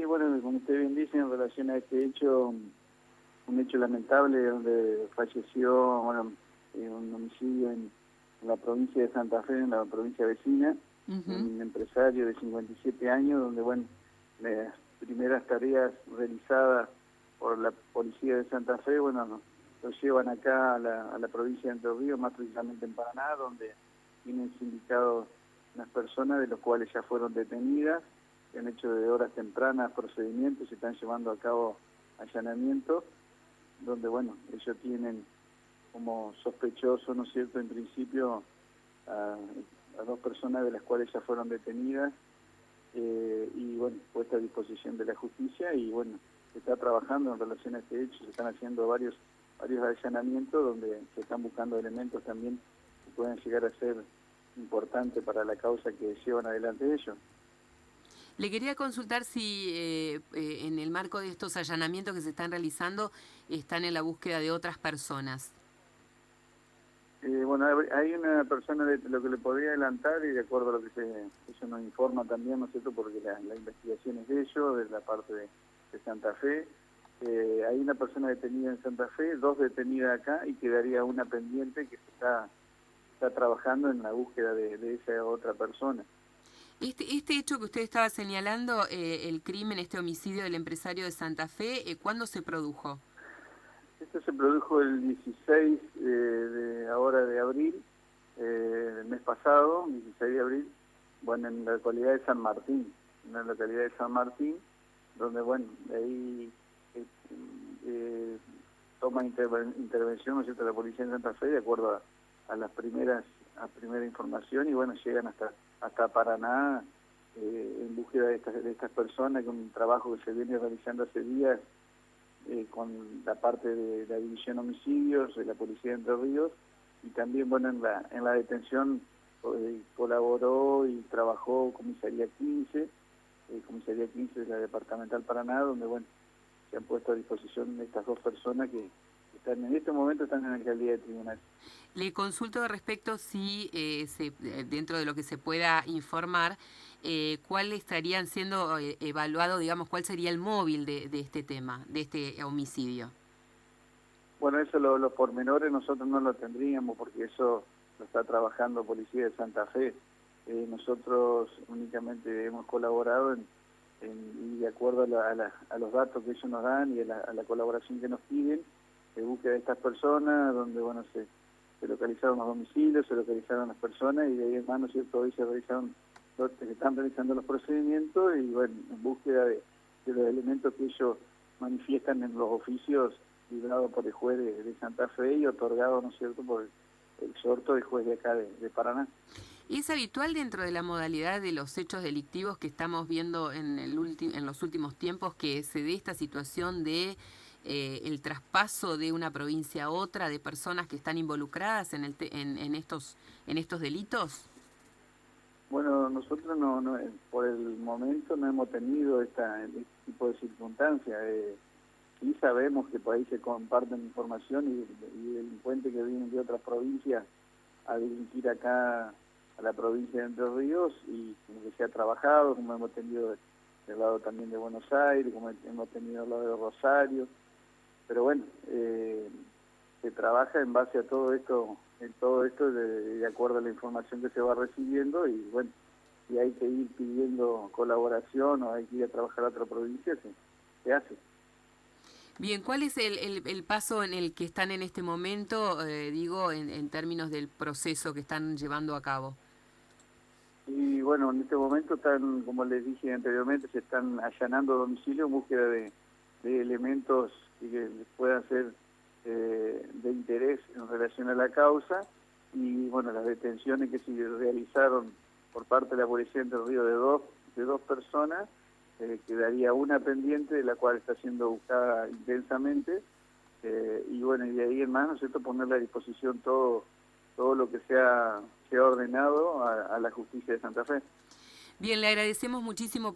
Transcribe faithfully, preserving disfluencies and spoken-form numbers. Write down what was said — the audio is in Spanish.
bueno, como usted bien dice, en relación a este hecho, un hecho lamentable donde falleció, bueno, eh, un homicidio en, en la provincia de Santa Fe, en la provincia vecina, Uh-huh. un empresario de cincuenta y siete años, donde, bueno, las primeras tareas realizadas por la policía de Santa Fe, bueno, no, lo llevan acá a la, a la provincia de Entre Ríos, más precisamente en Paraná, donde tienen sindicados unas personas de los cuales ya fueron detenidas, que han hecho de horas tempranas procedimientos, se están llevando a cabo allanamientos, donde, bueno, ellos tienen como sospechoso, ¿no es cierto?, en principio a, a dos personas de las cuales ya fueron detenidas, eh, y, bueno, puesta a disposición de la justicia, y, bueno, se está trabajando en relación a este hecho, se están haciendo varios varios allanamientos donde se están buscando elementos también que puedan llegar a ser importantes para la causa que llevan adelante ellos. Le quería consultar si eh, eh, en el marco de estos allanamientos que se están realizando están en la búsqueda de otras personas. Eh, bueno, hay una persona, de lo que le podría adelantar, y de acuerdo a lo que se, ellos nos informan también, ¿no es cierto?, porque la, la investigación es de ellos, de la parte de, de Santa Fe. Eh, hay una persona detenida en Santa Fe, dos detenidas acá, y quedaría una pendiente que se está, está trabajando en la búsqueda de, de esa otra persona. Este, este hecho que usted estaba señalando, eh, el crimen, este homicidio del empresario de Santa Fe, eh, ¿cuándo se produjo? Esto se produjo el dieciséis eh, de ahora de abril, eh, el mes pasado, dieciséis de abril, bueno, en la localidad de San Martín, en la localidad de San Martín, donde, bueno, ahí eh, eh, toma interven intervención, ¿no es cierto?, la policía de Santa Fe, de acuerdo a, a las primeras, a primera información, y, bueno, llegan hasta, hasta Paraná eh, en búsqueda de estas, de estas personas, con un trabajo que se viene realizando hace días, Eh, con la parte de la división homicidios de la policía de Entre Ríos, y también, bueno, en la en la detención eh, colaboró y trabajó Comisaría quince, eh, Comisaría quince de la Departamental Paraná, donde, bueno, se han puesto a disposición de estas dos personas que están en este momento están en la alcaldía de Tribunal. Le consulto de respecto si eh, se, dentro de lo que se pueda informar, eh, cuál estarían siendo eh, evaluado, digamos, cuál sería el móvil de, de este tema, de este homicidio. Bueno, eso lo, los pormenores nosotros no lo tendríamos, porque eso lo está trabajando Policía de Santa Fe. Eh, nosotros únicamente hemos colaborado en, en, y de acuerdo a, la, a, la, a los datos que ellos nos dan y a la, a la colaboración que nos piden, de búsqueda de estas personas, donde, bueno, se, se localizaron los domicilios, se localizaron las personas, y de ahí en más, ¿no es cierto?, hoy se realizaron, se están realizando los procedimientos, y, bueno, en búsqueda de, de los elementos que ellos manifiestan en los oficios librado por el juez de, de Santa Fe y otorgado, ¿no es cierto?, por el, el exhorto del juez de acá de, de Paraná. ¿Es habitual dentro de la modalidad de los hechos delictivos que estamos viendo en, el en los últimos tiempos que se dé esta situación de eh, el traspaso de una provincia a otra de personas que están involucradas en, el te en, en, estos, en estos delitos? Bueno, nosotros no, no, por el momento no hemos tenido esta, este tipo de circunstancias. Eh, sí sabemos que por ahí se comparten información y, y delincuentes que vienen de otras provincias a delinquir acá a la provincia de Entre Ríos, y como que se ha trabajado, como hemos tenido del lado también de Buenos Aires, como hemos tenido del lado de Rosario, pero bueno, eh, se trabaja en base a todo esto, en todo esto de, de acuerdo a la información que se va recibiendo, y bueno, si hay que ir pidiendo colaboración o hay que ir a trabajar a otra provincia, se, se hace. Bien, ¿cuál es el, el, el paso en el que están en este momento, eh, digo, en, en términos del proceso que están llevando a cabo? Y bueno, en este momento están, como les dije anteriormente, se están allanando domicilios en búsqueda de, de elementos que les puedan ser eh, de interés en relación a la causa, y bueno, las detenciones que se realizaron por parte de la Policía de Entre Ríos de dos, de dos personas, eh, quedaría una pendiente, de la cual está siendo buscada intensamente, eh, y bueno, y de ahí en más, ¿no es cierto?, ponerle a disposición todo todo lo que sea, sea ordenado a, a la justicia de Santa Fe. Bien, le agradecemos muchísimo